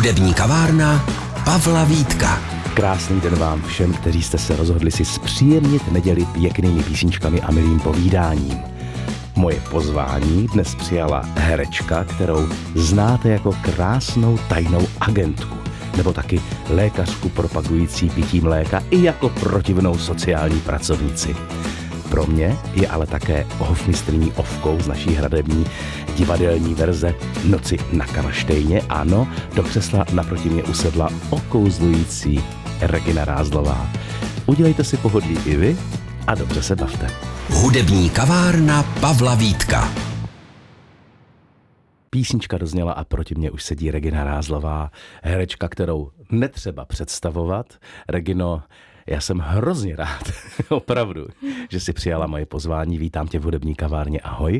Hudební kavárna Pavla Vítka. Krásný den vám všem, kteří jste se rozhodli si zpříjemnit neděli pěknými písničkami a milým povídáním. Moje pozvání dnes přijala herečka, kterou znáte jako krásnou tajnou agentku, nebo taky lékařku propagující pití mléka i jako protivnou sociální pracovnici. Pro mě je ale také hofmistryní Ovkou z naší hradební divadelní verze Noci na Karlštejně. Ano, do křesla naproti mě usedla okouzlující Regina Rázlová. Udělejte si pohodlí i vy a dobře se bavte. Hudební kavárna Pavla Vítka. Písnička dozněla a proti mě už sedí Regina Rázlová, herečka, kterou netřeba představovat. Regino, já jsem hrozně rád, opravdu, že jsi přijala moje pozvání. Vítám tě v hudební kavárně. Ahoj.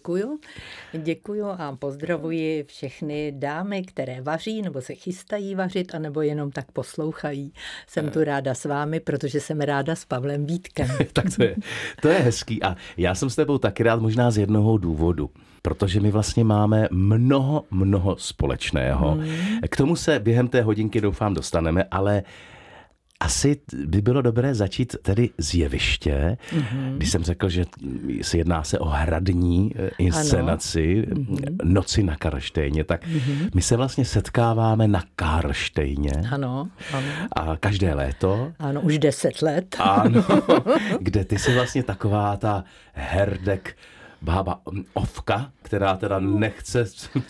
Děkuju a pozdravuji všechny dámy, které vaří nebo se chystají vařit, anebo jenom tak poslouchají. Jsem tu ráda s vámi, protože jsem ráda s Pavlem Vítkem. Tak to je hezký a já jsem s tebou taky rád možná z jednoho důvodu. Protože my vlastně máme mnoho společného. K tomu se během té hodinky doufám dostaneme, ale asi by bylo dobré začít tedy z jeviště, když jsem řekl, že se jedná se o hradní inscenaci Noci na Karlštejně, tak my se vlastně setkáváme na Karlštejně. Ano. A každé léto. Ano, už 10 let. Ano, kde ty jsi vlastně taková ta herdek, bába Ovka, která teda nechce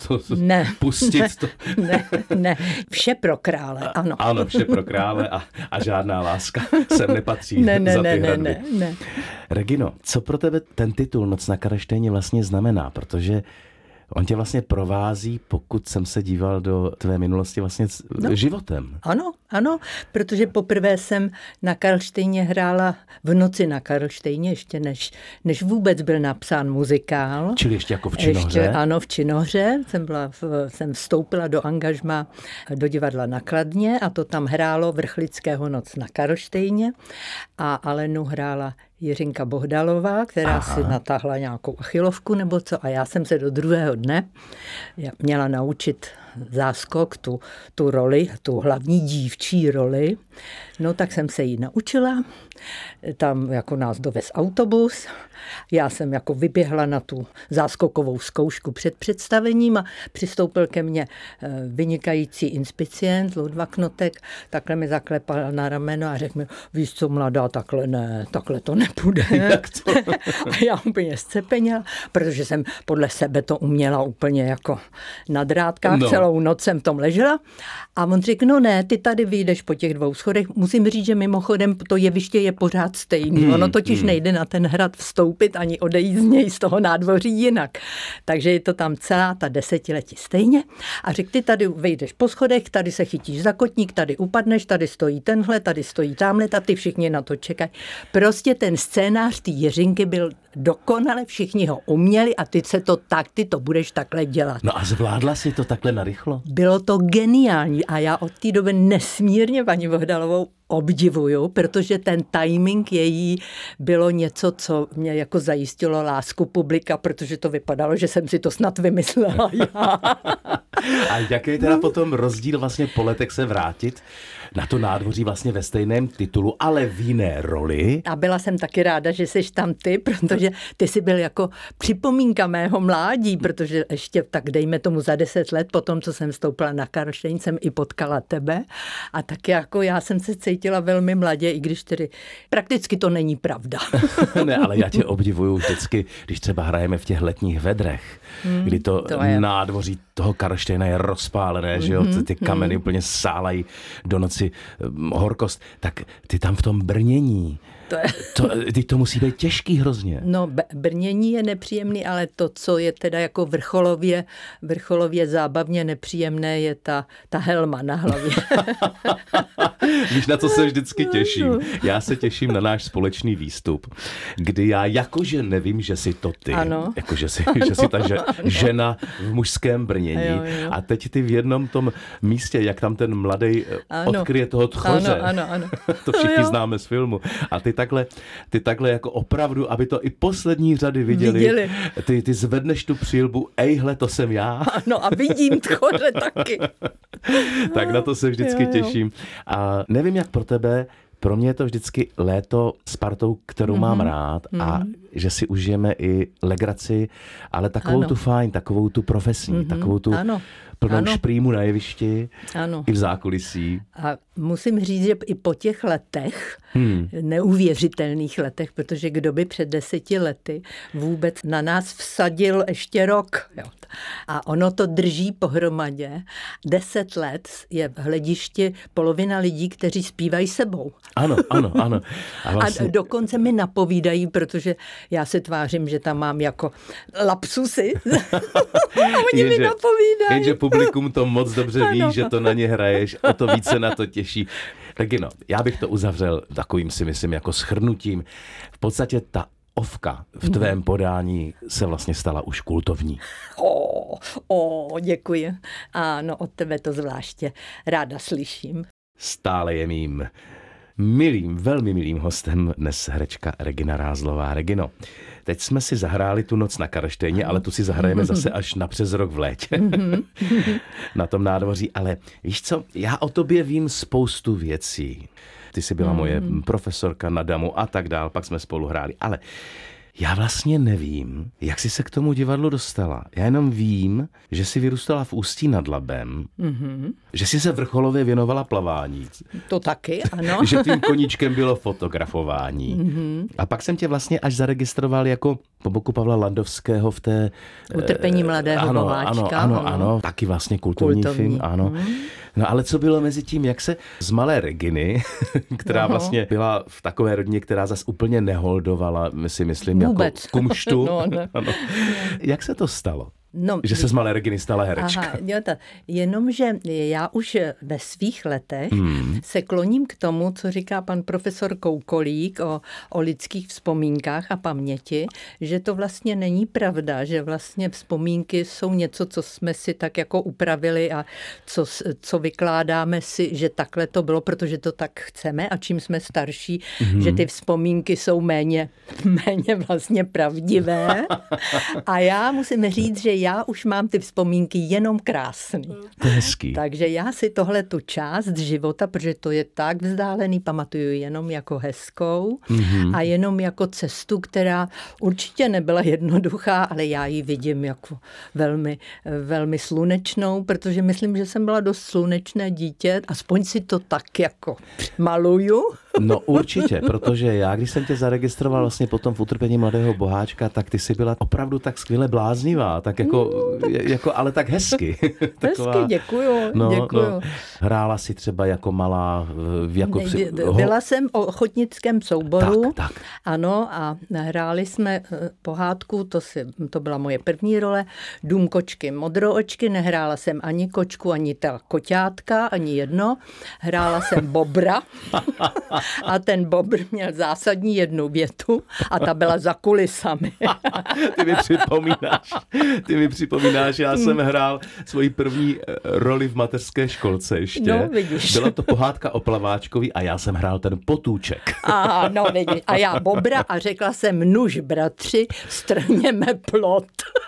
pustit to. Ne, vše pro krále, ano. Ano, vše pro krále a žádná láska sem nepatří za ty hradby. Ne. Regino, co pro tebe ten titul Noc na Karlštejně vlastně znamená? Protože on tě vlastně provází, pokud jsem se díval do tvé minulosti, vlastně životem. Ano, protože poprvé jsem na Karlštejně hrála v Noci na Karlštejně, ještě než vůbec byl napsán muzikál. Čili ještě jako v činohře? Ano, v činohře. Jsem vstoupila do angažma do divadla na Kladně a to tam hrálo Vrchlického Noc na Karlštejně a Alenu hrála Jiřinka Bohdalová, která si natáhla nějakou achilovku nebo co a já jsem se do druhého dne měla naučit záskok, tu roli, tu hlavní dívčí roli. No tak jsem se ji naučila, tam jako nás dovez autobus, já jsem jako vyběhla na tu záskokovou zkoušku před představením a přistoupil ke mně vynikající inspicient Ludvík Knotek, takhle mi zaklepal na rameno a řekl mi, víš co mladá, takhle to nepůjde. Jak to? A já úplně zcepenila, protože jsem podle sebe to uměla úplně jako na drátkách, celou noc jsem v tom ležela a on řekl, no ne, ty tady vyjdeš po těch 2 schodech, musím říct, že mimochodem to jeviště je pořád stejný, ono totiž nejde na ten hrad vstoupit ani odejít z něj z toho nádvoří jinak. Takže je to tam celá ta 10letí stejně a řekl, ty tady vejdeš po schodech, tady se chytíš za kotník, tady upadneš, tady stojí tenhle, tady stojí tamhle a ty všichni na to čekají. Prostě ten scénář té Jiřinky byl dokonale, všichni ho uměli a ty to budeš takhle dělat. No a zvládla si to takhle narychlo? Bylo to geniální a já od té doby nesmírně paní Bohdalovou obdivuju, protože ten timing její bylo něco, co mě jako zajistilo lásku publika, protože to vypadalo, že jsem si to snad vymyslela já. A jaký je teda potom rozdíl vlastně po letech se vrátit na to nádvoří vlastně ve stejném titulu, ale v jiné roli? A byla jsem taky ráda, že jsi tam ty, protože ty jsi byl jako připomínka mého mládí, protože ještě tak dejme tomu za 10 let potom, co jsem vstoupila na Karlštejn, jsem i potkala tebe a tak jako já jsem se cítila velmi mladě, i když tedy prakticky to není pravda. Ne, ale já tě obdivuju vždycky, když třeba hrajeme v těch letních vedrech, kdy to nádvoří toho Karlštejna je rozpálené, že jo, ty kameny úplně sálají do noci horkost, tak ty tam v tom brnění, to musí být těžký hrozně. No, brnění je nepříjemný, ale to, co je teda jako vrcholově zábavně nepříjemné, je ta helma na hlavě. Víš, na co se vždycky těším? Já se těším na náš společný výstup, kdy já jakože nevím, že jsi to ty, jako že jsi ta žena v mužském brnění. Jo. A teď ty v jednom tom místě, jak tam ten mladej odkryje toho tchoře. Ano. To všichni známe z filmu. A ty ty takhle jako opravdu, aby to i poslední řady viděli. Ty zvedneš tu přilbu, ejhle, to jsem já. Ano, a vidím tchore taky. Tak na to se vždycky těším. A nevím, jak pro tebe, pro mě je to vždycky léto s partou, kterou mám rád a že si užijeme i legraci, ale takovou tu fajn, takovou tu profesní, takovou tu plnou šprýmu na jevišti i v zákulisí. A musím říct, že i po těch letech, neuvěřitelných letech, protože kdo by před 10 lety vůbec na nás vsadil ještě rok. Jo. A ono to drží pohromadě. 10 let je v hledišti polovina lidí, kteří zpívají sebou. Ano. A, vlastně... a dokonce mi napovídají, protože já se tvářím, že tam mám jako lapsusy. Oni mi napovídají. Jenže publikum to moc dobře ví, že to na ně hraješ, o to více na to těší. Regino, já bych to uzavřel takovým, si myslím, jako shrnutím. V podstatě ta ovka v tvém podání se vlastně stala už kultovní. Děkuji. Ano, od tebe to zvláště ráda slyším. Stále je mým velmi milým hostem dnes herečka Regina Rázlová. Regino, teď jsme si zahráli tu Noc na Karlštejně, ale tu si zahrajeme zase až na přes rok v létě. Na tom nádvoří, ale víš co, já o tobě vím spoustu věcí. Ty jsi byla moje profesorka na Damu a tak dál, pak jsme spolu hráli, ale já vlastně nevím, jak jsi se k tomu divadlu dostala. Já jenom vím, že jsi vyrůstala v Ústí nad Labem, že jsi se vrcholově věnovala plavání. To taky, ano. Že tím koníčkem bylo fotografování. A pak jsem tě vlastně až zaregistroval jako po boku Pavla Landovského v té... Utrpení mladého boháčka. Ano, taky vlastně kultovní film, ano. No ale co bylo mezi tím, jak se z malé Reginy, která vlastně byla v takové rodině, která zas úplně neholdovala, si myslím, vůbec. Jako kumštu. Ano. Jak se to stalo? Že se z malé Reginy stala herečka. Jenomže já už ve svých letech se kloním k tomu, co říká pan profesor Koukolík o lidských vzpomínkách a paměti, že to vlastně není pravda, že vlastně vzpomínky jsou něco, co jsme si tak jako upravili a co vykládáme si, že takhle to bylo, protože to tak chceme a čím jsme starší, že ty vzpomínky jsou méně vlastně pravdivé. A já musím říct, že já už mám ty vzpomínky jenom krásný. To je hezký. Takže já si tohle tu část života, protože to je tak vzdálený, pamatuju jenom jako hezkou a jenom jako cestu, která určitě nebyla jednoduchá, ale já ji vidím jako velmi, velmi slunečnou, protože myslím, že jsem byla dost slunečné dítě, aspoň si to tak jako maluju. No určitě, protože já, když jsem tě zaregistroval vlastně potom v Utrpení mladého boháčka, tak ty jsi byla opravdu tak skvěle bláznivá, tak jako ale tak hezky. Hezky, děkuju. No, hrála si třeba jako malá... Byla jsem o ochotnickém souboru. Tak. Ano, a hráli jsme pohádku, to byla moje první role, Dům kočky modroočky, nehrála jsem ani kočku, ani ta koťátka, ani jedno. Hrála jsem bobra. A ten bobr měl zásadní jednu větu a ta byla za kulisami. Ty mi připomínáš, já jsem hrál svoji první roli v mateřské školce ještě. No, vidíš. Byla to pohádka o Plaváčkovi a já jsem hrál ten potůček. Aha, no vidíš. A já bobra a řekla jsem, nuž bratři, strhněme plot.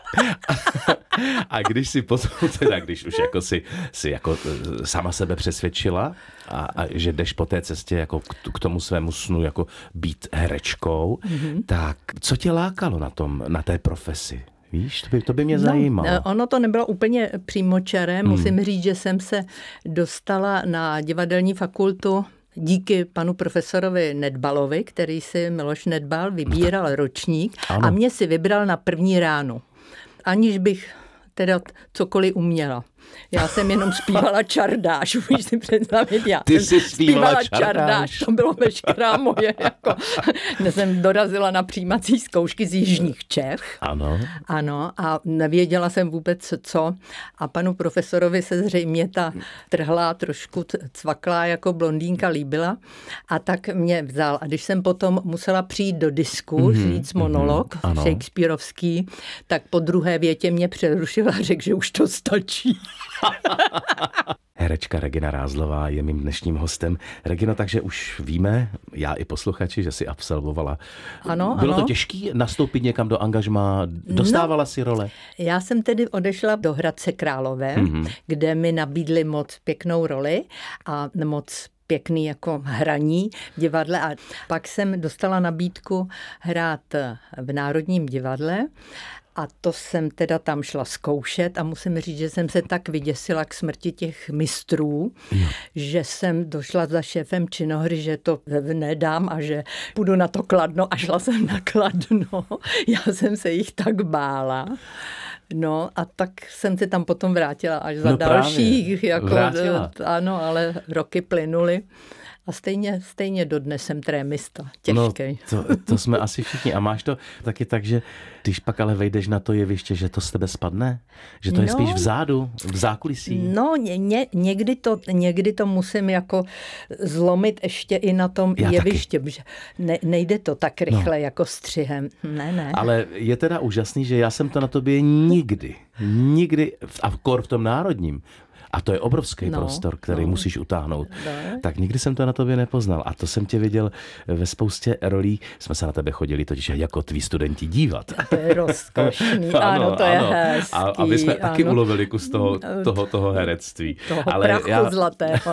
A když si potom, když už jako si jako sama sebe přesvědčila a že jdeš po té cestě jako k tomu svému snu jako být herečkou, tak co tě lákalo na té profesi? Víš, to by mě zajímalo. Ono to nebylo úplně přímočaré. Musím říct, že jsem se dostala na divadelní fakultu díky panu profesorovi Nedbalovi, který si Miloš Nedbal vybíral ročník a mě si vybral na první ránu. Aniž bych teda cokoliv uměla. Já jsem jenom zpívala čardáš, můžeš si představit. Ty jsi zpívala čardáš. To bylo veškerá moje. Jsem dorazila na přijímací zkoušky z jižních Čech. Ano, a nevěděla jsem vůbec co. A panu profesorovi se zřejmě ta trhlá, trošku cvaklá jako blondýnka líbila. A tak mě vzal. A když jsem potom musela přijít do disku, říct monolog shakespearovský, tak po druhé větě mě přerušila a řekl, že už to stačí. Herečka Regina Rázlová je mým dnešním hostem. Regino, takže už víme, já i posluchači, že jsi absolvovala. Ano, Bylo ano. to těžké nastoupit někam do angažmá? Dostávala si role? Já jsem tedy odešla do Hradce Králové, kde mi nabídli moc pěknou roli a moc pěkný jako hraní v divadle. A pak jsem dostala nabídku hrát v Národním divadle. A to jsem teda tam šla zkoušet a musím říct, že jsem se tak vyděsila k smrti těch mistrů, že jsem došla za šéfem činohry, že to nedám a že půjdu na to Kladno a šla jsem na Kladno. Já jsem se jich tak bála. No a tak jsem se tam potom vrátila až za dalších. Jako, ano, ale roky plynuly. A stejně dodnes jsem trémista. Těžkej. No, to jsme asi všichni. A máš to taky tak, že když pak ale vejdeš na to jeviště, že to z tebe spadne? Že to je spíš vzadu, v zákulisí? No, někdy to musím jako zlomit ještě i na tom jevišti. Nejde to tak rychle jako střihem. Ne. Ale je teda úžasný, že já jsem to na tobě nikdy, a v tom Národním, a to je obrovský prostor, který musíš utáhnout. Tak nikdy jsem to na tobě nepoznal. A to jsem tě viděl ve spoustě rolí. Jsme se na tebe chodili totiž jako tví studenti dívat. To je rozkošný, ano, to je hezký. A my jsme taky ulovili kus toho herectví. Toho prachu zlatého.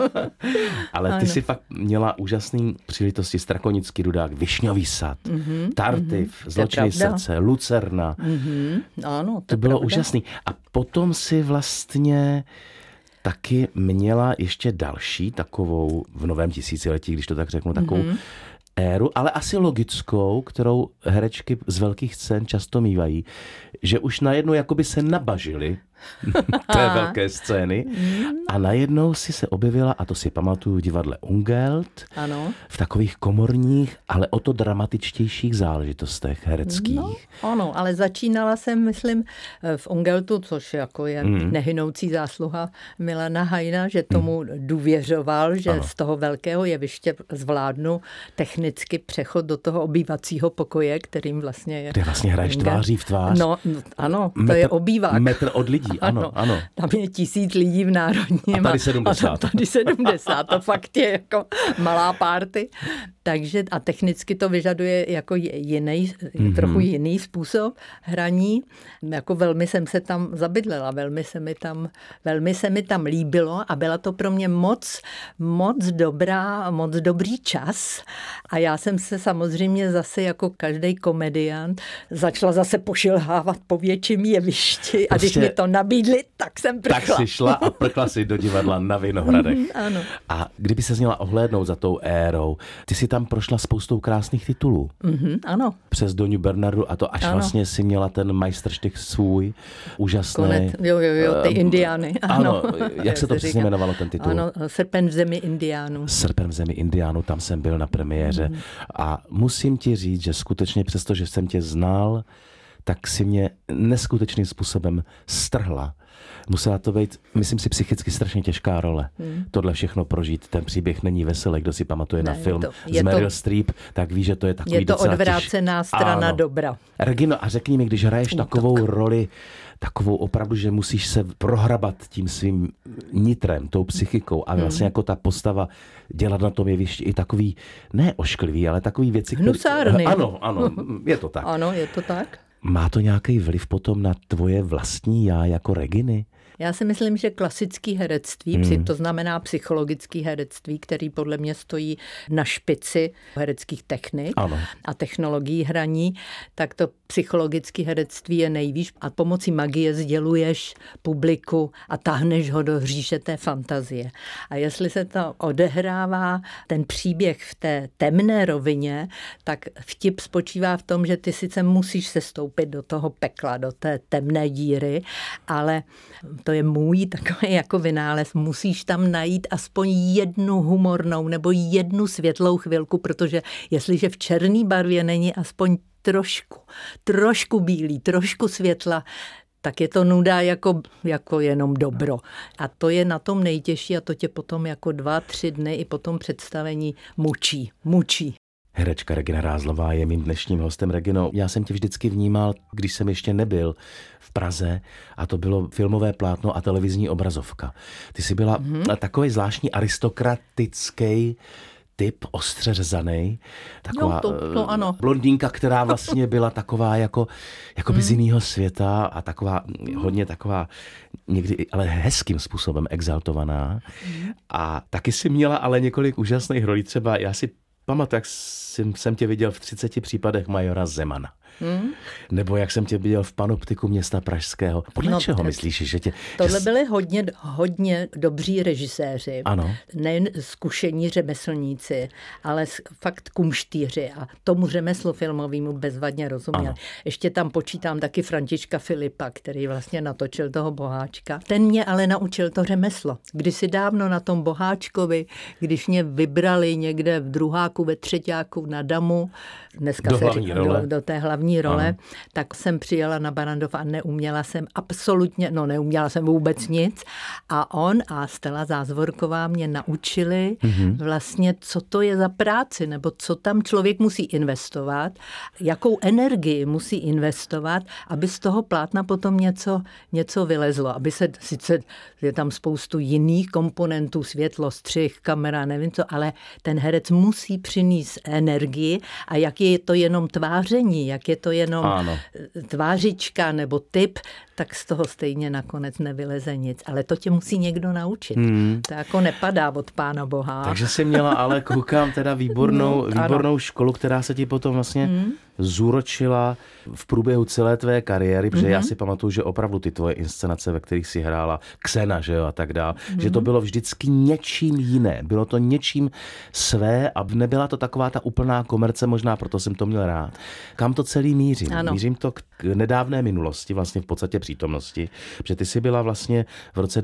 Ale ty si fakt měla úžasný příležitosti: Strakonický Rudák, Višňový sad, Tartiv, Zločiny srdce, Lucerna. Ano, to bylo úžasný. A potom si vlastně taky měla ještě další takovou v novém tisíciletí, když to tak řeknu, takovou éru, ale asi logickou, kterou herečky z velkých scén často mívají, že už najednou jakoby se nabažily té velké scény a najednou si se objevila, a to si pamatuju, v divadle Ungelt, ano. v takových komorních, ale o to dramatičtějších záležitostech hereckých. No, ano, ale začínala jsem, myslím, v Ungeltu, což jako je nehynoucí zásluha Milana Hajna, že tomu důvěřoval, že z toho velkého jeviště zvládnu technicky přechod do toho obývacího pokoje, kterým vlastně je... Kde vlastně hraješ tváří v tvář. No, ano, to je obývák. Metr od lidí. Ano. Tam je 1000 lidí v Národním. A tady 70. A tady 70. To fakt je jako malá party. Takže a technicky to vyžaduje jako trochu jiný způsob hraní. Jako velmi jsem se tam zabydlela, velmi se mi tam líbilo a byla to pro mě moc dobrý čas. A já jsem se samozřejmě zase jako každý komediant začala zase pošilhávat po větším jevišti a když mi to nabídli, tak jsem prchla. Tak si šla a prchla si do divadla na Vinohradech. Ano. A kdyby se měla ohlédnout za tou érou, ty si tam prošla spoustou krásných titulů. Ano. Přes Doňu Bernardu a to až vlastně si měla ten majstrštych svůj úžasný. Jo, ty Indiány. Ano, jak se to přesně jmenovalo ten titul? Ano, Srpen v zemi Indiánů. Srpen v zemi Indiánů, tam jsem byl na premiéře. A musím ti říct, že skutečně přesto, že jsem tě znal, tak si mě neskutečným způsobem strhla. Musela to být, myslím si, psychicky strašně těžká role. Tohle všechno prožít. Ten příběh není veselý. Kdo si pamatuje na film s Meryl Streep, tak ví, že to je takový docela odvrácená strana dobra. Regino, a řekni mi, když hraješ takovou roli, takovou opravdu, že musíš se prohrabat tím svým nitrem, tou psychikou a vlastně jako ta postava dělat na tom jevišti i takový, ne ošklivý, ale takový věci, hnusárny. Ano, je to tak. Ano, je to tak. Má to nějaký vliv potom na tvoje vlastní já jako Reginy? Já si myslím, že klasický herectví, to znamená psychologický herectví, který podle mě stojí na špici hereckých technik a technologií hraní, tak to psychologické herectví je nejvíc a pomocí magie sděluješ publiku a táhneš ho do hříše té fantazie. A jestli se to odehrává ten příběh v té temné rovině, tak vtip spočívá v tom, že ty sice musíš sestoupit do toho pekla, do té temné díry, ale to je můj takový jako vynález. Musíš tam najít aspoň jednu humornou nebo jednu světlou chvilku, protože jestliže v černé barvě není aspoň trošku bílý, trošku světla, tak je to nuda jako jenom dobro. A to je na tom nejtěžší a to tě potom jako 2-3 dny i po tom představení mučí. Herečka Regina Rázlová je mým dnešním hostem. Regino, já jsem tě vždycky vnímal, když jsem ještě nebyl v Praze, a to bylo filmové plátno a televizní obrazovka. Ty jsi byla takový zvláštní aristokratický typ, ostře řezanej, taková to ano. blondýnka, která vlastně byla taková jako by z jiného světa a taková, hodně taková, někdy ale hezkým způsobem exaltovaná. A taky si měla ale několik úžasných rolí. Třeba já si pamatuju, jak jsem tě viděl v 30 případech majora Zemana. Nebo jak jsem tě viděl v Panoptiku města pražského. Podle čeho myslíš, že tě... Tohle byli hodně dobří režiséři. Ano. Nejen zkušení řemeslníci, ale fakt kumštýři a tomu řemeslu filmovému bezvadně rozuměli. Ano. Ještě tam počítám taky Františka Filipa, který vlastně natočil toho Boháčka. Ten mě ale naučil to řemeslo. Kdysi dávno na tom Boháčkovi, když mě vybrali někde v druháku, ve třeťáku na Damu, dneska do té hlavní role, ano. Tak jsem přijela na Barrandov a neuměla jsem vůbec nic. A on a Stella Zázvorková mě naučili vlastně, co to je za práci, nebo co tam člověk musí investovat, jakou energii musí investovat, aby z toho plátna potom něco vylezlo. Aby se, sice je tam spoustu jiných komponentů, světlo, střih, kamera, nevím co, ale ten herec musí přinést energii a jak je to jenom tváření, jak je to jenom tvářička nebo typ, tak z toho stejně nakonec nevyleze nic. Ale to tě musí někdo naučit. To jako nepadá od Pána Boha. Takže jsi měla, ale koukám, teda výbornou školu, která se ti potom vlastně zúročila v průběhu celé tvé kariéry, protože já si pamatuju, že opravdu ty tvoje inscenace, ve kterých si hrála Xena, že jo, a tak dál, že to bylo vždycky něčím jiné. Bylo to něčím své a nebyla to taková ta úplná komerce, možná proto jsem to měl rád. Kam to celý mířím? Ano. Mířím to k nedávné minulosti, vlastně v podstatě přítomnosti, protože ty jsi byla vlastně v roce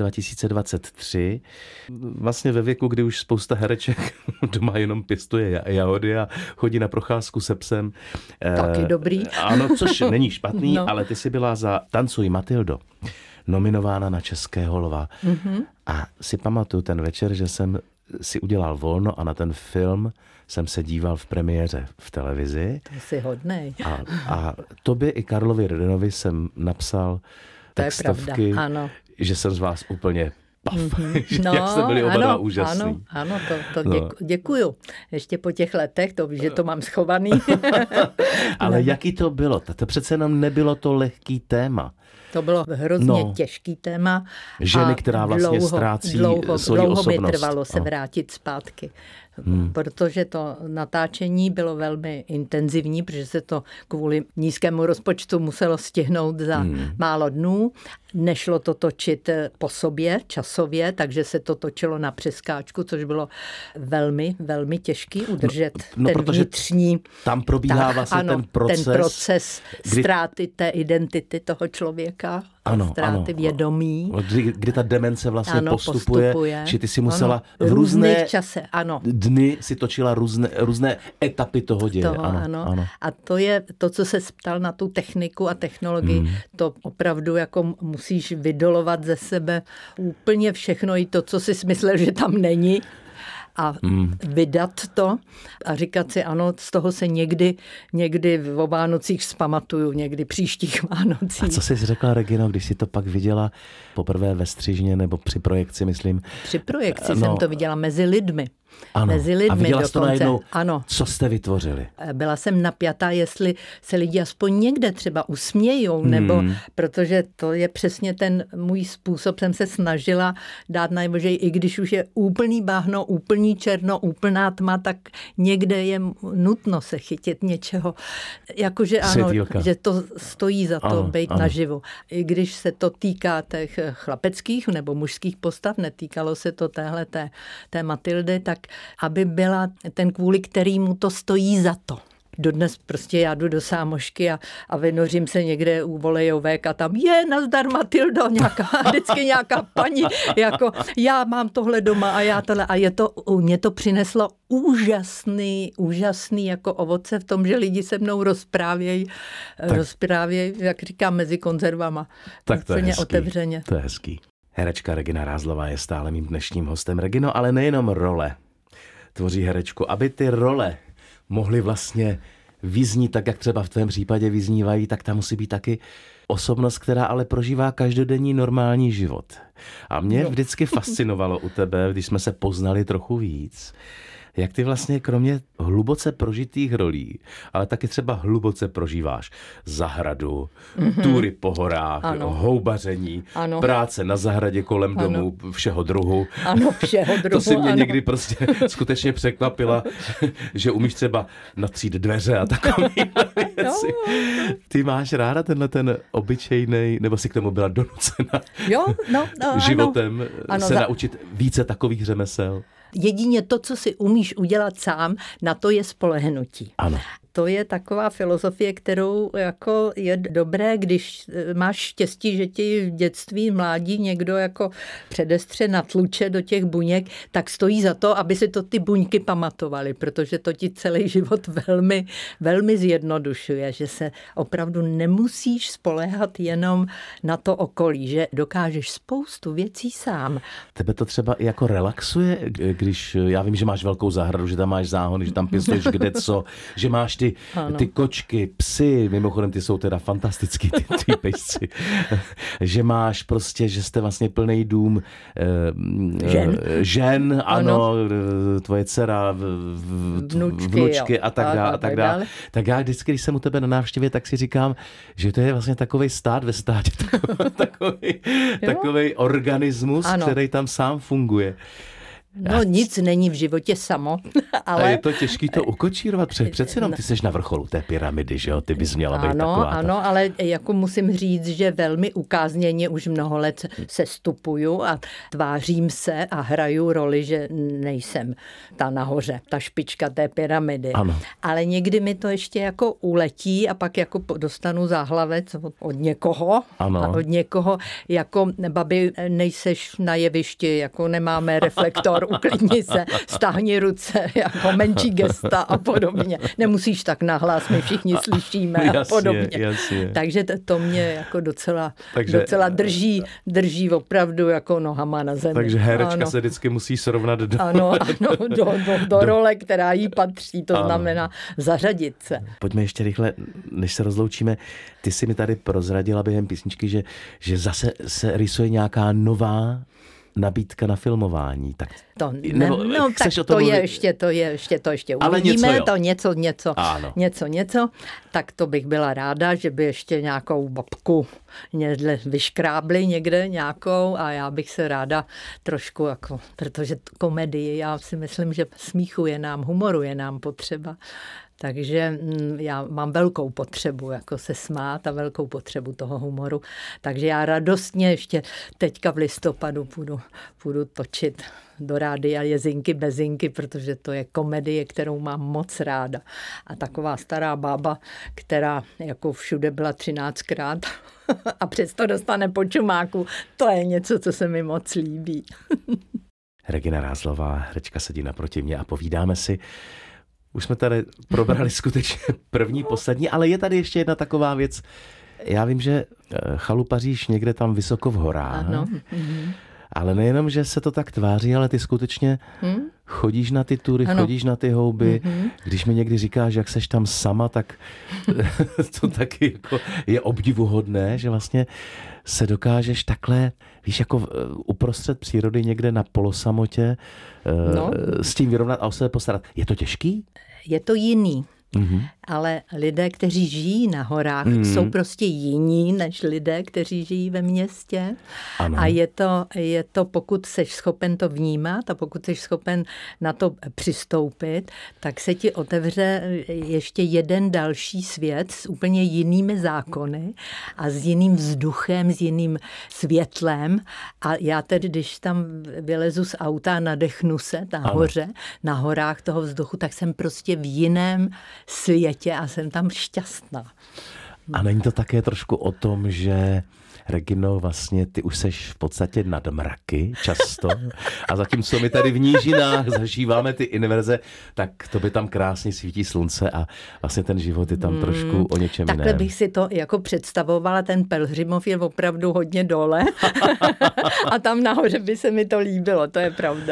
2023 vlastně ve věku, kdy už spousta hereček doma jenom pěstuje jahody a chodí na procházku se psem. Taky dobrý. Ano, což není špatný, ale ty jsi byla za Tancuj Matyldo nominována na Českého lva. A si pamatuju ten večer, že jsem si udělal volno a na ten film jsem se díval v premiéře v televizi. To jsi hodnej. A tobě i Karlovi Redenovi jsem napsal textovky, že jsem z vás úplně jak jste byli oba dva úžasný. Ano, děkuju. Ještě po těch letech, to víš, že to mám schovaný. Ale jaký to bylo? To přece jenom nebylo to lehký téma. To bylo hrozně těžký téma. Ženy, která vlastně ztrácí svoji osobnost. Dlouho mi trvalo se vrátit zpátky. Protože to natáčení bylo velmi intenzivní, protože se to kvůli nízkému rozpočtu muselo stihnout za málo dnů. Nešlo to točit po sobě, časově, takže se to točilo na přeskáčku, což bylo velmi, velmi těžký udržet ten vnitřní... Tam probíhá vlastně ten proces ztráty té identity toho člověka, ztráty vědomí. Kdy ta demence vlastně postupuje, že ty si musela v různé čase, dny si točila různé etapy toho děje. Ano. A to je to, co se ptal na tu techniku a technologii, to opravdu jako musíš vydolovat ze sebe úplně všechno, i to, co si myslel, že tam není, a vydat to a říkat si, ano, z toho se někdy o Vánocích vzpamatuju, někdy příštích Vánocích. A co jsi řekla, Regino, když jsi to pak viděla poprvé ve Střižně nebo při projekci, myslím? Při projekci jsem to viděla mezi lidmi. Ano. Mezi lidmi a viděla jsi to najednou, ano. Co jste vytvořili? Byla jsem napjatá, jestli se lidi aspoň někde třeba usmějou, nebo protože to je přesně ten můj způsob, jsem se snažila dát najevo, že i když už je úplný bahno, úplný černo, úplná tma, tak někde je nutno se chytit něčeho. Jakože ano, světýlka. Že to stojí za to být naživu. I když se to týká těch chlapeckých nebo mužských postav, netýkalo se to té Matyldy, tak aby byla ten, kvůli kterýmu to stojí za to. Dodnes prostě já jdu do Sámošky a vynořím se někde u Volejovek a tam nazdar Matyldo, vždycky nějaká paní, jako já mám tohle doma a já tohle. A mě to přineslo úžasný jako ovoce v tom, že lidi se mnou rozprávějí, jak říkám, mezi konzervama. Tak to je hezký. Otevřeně. To je hezký. Herečka Regina Rázlová je stále mým dnešním hostem. Regino, ale nejenom role tvoří herečku. Aby ty role mohly vlastně vyznít tak, jak třeba v tvém případě vyznívají, tak tam musí být taky osobnost, která ale prožívá každodenní normální život. A mě vždycky fascinovalo u tebe, když jsme se poznali trochu víc, jak ty vlastně kromě hluboce prožitých rolí, ale taky třeba hluboce prožíváš zahradu, túry po horách, houbaření, práce na zahradě kolem domu, všeho druhu. Ano, všeho druhu. To si mě někdy prostě skutečně překvapila, že umíš třeba natřít dveře a takové věci. Ty máš ráda tenhle ten obyčejnej, nebo si k tomu byla donucena životem se naučit více takových řemesel? Jedině to, co si umíš udělat sám, na to je spolehnutí. Ano. To je taková filozofie, kterou jako je dobré, když máš štěstí, že ti v dětství, mládí někdo jako předestře natluče do těch buněk, tak stojí za to, aby si to ty buňky pamatovaly, protože to ti celý život velmi, velmi zjednodušuje, že se opravdu nemusíš spoléhat jenom na to okolí, že dokážeš spoustu věcí sám. Tebe to třeba i jako relaxuje, když já vím, že máš velkou zahradu, že tam máš záhony, že tam pěstuješ kdeco, že máš ty kočky, psy, mimochodem ty jsou teda fantastický, ty pejsci, že máš prostě, že jste vlastně plný dům žen, ano, tvoje dcera, vnučky a tak dále. Tak já vždycky, když jsem u tebe na návštěvě, tak si říkám, že to je vlastně takovej stát ve státě, takovej organismus, který tam sám funguje. No nic není v životě samo, ale... A je to těžký to ukočírovat, přece jenom ty seš na vrcholu té pyramidy, že jo, ty bys měla být taková. Ano, ale jako musím říct, že velmi ukázněně už mnoho let se stupuju a tvářím se a hraju roli, že nejsem ta nahoře, ta špička té pyramidy. Ano. Ale někdy mi to ještě jako uletí a pak jako dostanu záhlavec od někoho. Ano. A od někoho jako babi, nejseš na jevišti, jako nemáme reflektor, uklidni se, stáhni ruce, jako menší gesta a podobně. Nemusíš tak nahlas, my všichni slyšíme a podobně. Jasně. Takže to mě jako docela drží opravdu jako nohama na zemi. Takže herečka se vždycky musí srovnat do role, která jí patří, to znamená zařadit se. Pojďme ještě rychle, než se rozloučíme. Ty jsi mi tady prozradila během písničky, že zase se rysuje nějaká nová nabídka na filmování. Tak to ještě uvidíme, to něco, tak to bych byla ráda, že by ještě nějakou babku vyškrábli někde nějakou a já bych se ráda trošku jako, protože komedii, já si myslím, že smíchu je nám, humoru je nám potřeba. Takže já mám velkou potřebu jako se smát a velkou potřebu toho humoru. Takže já radostně ještě teďka v listopadu půjdu točit do rádia Jezinky bezinky, protože to je komedie, kterou mám moc ráda. A taková stará bába, která jako všude byla 13krát a přesto dostane po čumáku, to je něco, co se mi moc líbí. Regina Rázlová, herečka, sedí naproti mě a povídáme si. Už jsme tady probrali skutečně první, poslední, ale je tady ještě jedna taková věc. Já vím, že chalupaříš někde tam vysoko v horách. Ano. Ale nejenom, že se to tak tváří, ale ty skutečně chodíš na ty tury, chodíš na ty houby. Když mi někdy říkáš, jak seš tam sama, tak to taky jako je obdivuhodné, že vlastně se dokážeš takhle, víš, jako uprostřed přírody někde na polosamotě s tím vyrovnat a o sebe postarat. Je to těžký? Je to jiný. Ale lidé, kteří žijí na horách, jsou prostě jiní než lidé, kteří žijí ve městě. Ano. A je to, pokud seš schopen to vnímat a pokud seš schopen na to přistoupit, tak se ti otevře ještě jeden další svět s úplně jinými zákony a s jiným vzduchem, s jiným světlem. A já tedy, když tam vylezu z auta a nadechnu se nahoře, na horách toho vzduchu, tak jsem prostě v jiném světě a jsem tam šťastná. A není to také trošku o tom, že Regino, vlastně ty už seš v podstatě nad mraky často a zatímco my tady v nížinách zažíváme ty inverze, tak to by tam krásně svítí slunce a vlastně ten život je tam trošku o něčem jiném. Takhle bych si to jako představovala, ten Pelhřimov je opravdu hodně dole a tam nahoře by se mi to líbilo, to je pravda.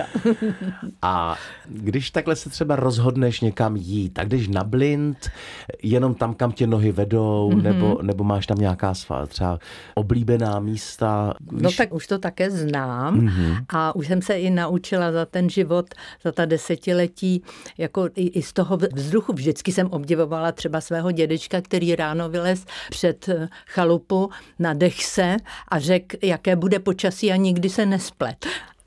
A když takhle se třeba rozhodneš někam jít, tak jdeš na blind, jenom tam, kam tě nohy vedou, nebo máš tam nějaká svá třeba oblíbená místa? No tak už to také znám a už jsem se i naučila za ten život, za ta desetiletí, jako i z toho vzduchu. Vždycky jsem obdivovala třeba svého dědečka, který ráno vylez před chalupu, nadech se a řekl, jaké bude počasí a nikdy se nesplet.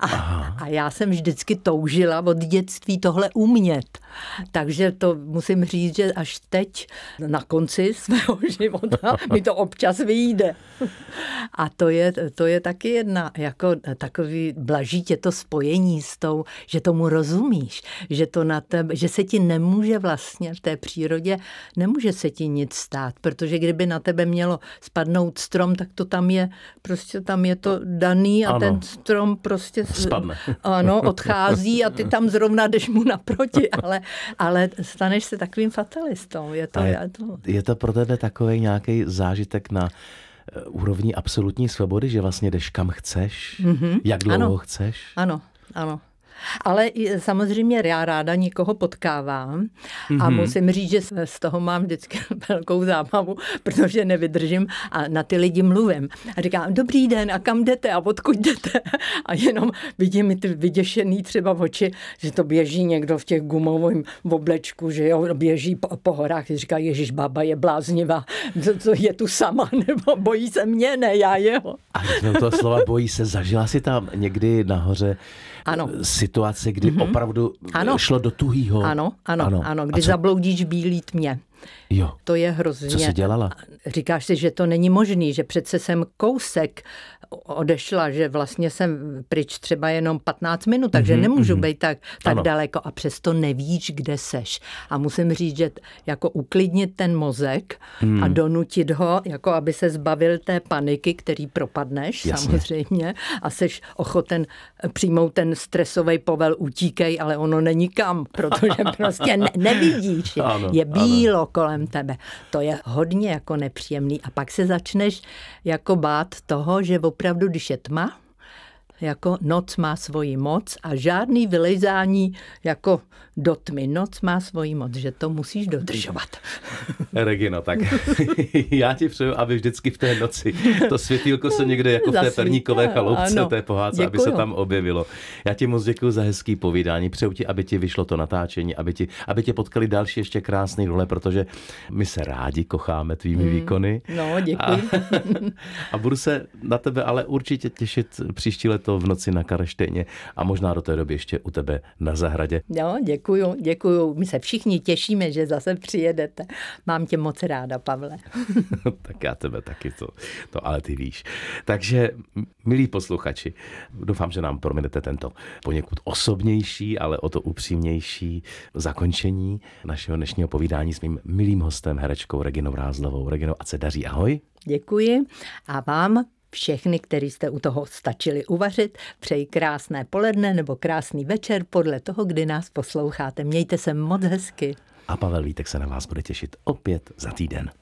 A já jsem vždycky toužila od dětství tohle umět. Takže to musím říct, že až teď na konci svého života mi to občas vyjde. A to je taky jedna, jako takový blaží tě to spojení s tou, že tomu rozumíš, že to na tebe, že se ti nemůže vlastně v té přírodě, nemůže se ti nic stát, protože kdyby na tebe mělo spadnout strom, tak to tam je, prostě tam je to daný a ten strom prostě spadne. Ano, odchází a ty tam zrovna jdeš mu naproti, ale staneš se takovým fatalistou. Je to pro tebe takový nějaký zážitek na úrovni absolutní svobody, že vlastně jdeš kam chceš, jak dlouho chceš? Ano. Ale samozřejmě já ráda někoho potkávám a musím říct, že z toho mám vždycky velkou zábavu, protože nevydržím a na ty lidi mluvím. A říkám, dobrý den, a kam jdete a odkud jdete? A jenom vidím mi ty vyděšený třeba oči, že to běží někdo v těch gumovém oblečku, že jo, běží po horách. Říká, ježiš, baba je bláznivá, co je tu sama, nebo bojí se mě, ne, já jeho. A když toho slova bojí se, zažila si tam někdy nahoře situace, kdy opravdu šlo do tuhýho? Ano, když zabloudíš v bílý tmě. Jo. To je hrozně. Co jsi dělala? Říkáš si, že to není možný, že přece jsem kousek odešla, že vlastně jsem pryč třeba jenom 15 minut, takže nemůžu být tak daleko a přesto nevíš, kde seš. A musím říct, že jako uklidnit ten mozek a donutit ho, jako aby se zbavil té paniky, který propadneš. Jasně. Samozřejmě a seš ochoten přijmout ten stresový povel, utíkej, ale ono není kam, protože prostě nevidíš. Je bílo kolem tebe. To je hodně jako nepříjemný. A pak se začneš jako bát toho, že opravdu, když je tma, jako noc má svoji moc a žádný vylejzání jako do tmy. Noc má svoji moc, že to musíš dodržovat. Regino, tak já ti přeju, aby vždycky v té noci to světýlko se někde jako v té perníkové chaloupce, té pohádce, aby se tam objevilo. Já ti moc děkuji za hezký povídání. Přeju ti, aby ti vyšlo to natáčení, aby tě potkali další ještě krásný role, protože my se rádi kocháme tvými výkony. No, děkuji. A budu se na tebe ale určitě těšit příští leto v noci na Karlštejně a možná do té doby ještě u tebe na zahradě. No, děkuju. My se všichni těšíme, že zase přijedete. Mám tě moc ráda, Pavle. Tak já tebe taky, to ale ty víš. Takže, milí posluchači, doufám, že nám prominete tento poněkud osobnější, ale o to upřímnější zakončení našeho dnešního povídání s mým milým hostem, herečkou Reginou Rázlovou. Regino, ať se daří, ahoj. Děkuji a vám všechny, který jste u toho stačili uvařit, přeji krásné poledne nebo krásný večer podle toho, kdy nás posloucháte. Mějte se moc hezky. A Pavel Vítek se na vás bude těšit opět za týden.